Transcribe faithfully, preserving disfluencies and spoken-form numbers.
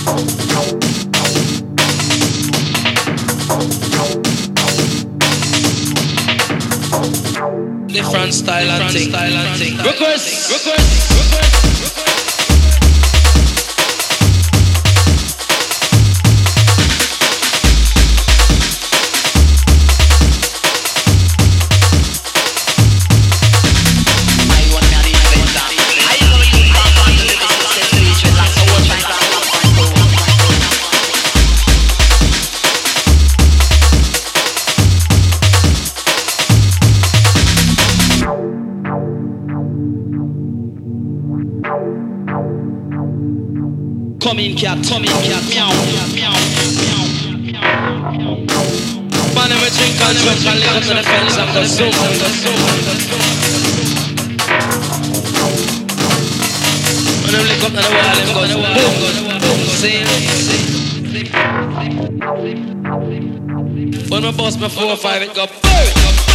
Different style and thing. Request, request, request. Come in cat, come in cat, meow, meow, meow, meow. Man, we drink and drink and live up to the fence and go zoom, go zoom, go zoom. When we lick up to the wall, them goes boom, boom, see, see. When we bust my four or five, it go boom.